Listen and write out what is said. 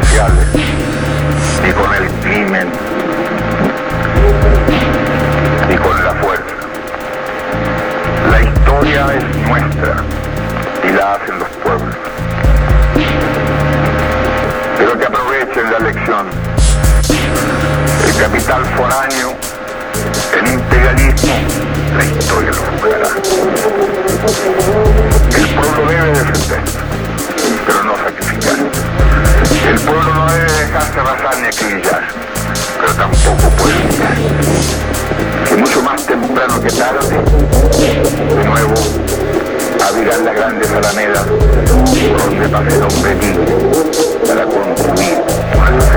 sociales, ni con el crimen, ni con la fuerza. La historia es nuestra y la hacen los pueblos. Pero que aprovechen la lección. El capital foráneo, el imperialismo, la historia lo juzgará. El pueblo debe defenderse, pero no sacrificar. El pueblo no debe dejarse arrasar ni acribillar, pero tampoco puede olvidar que mucho más temprano que tarde, de nuevo, abrirán las grandes alamedas donde pase el hombre libre para construir una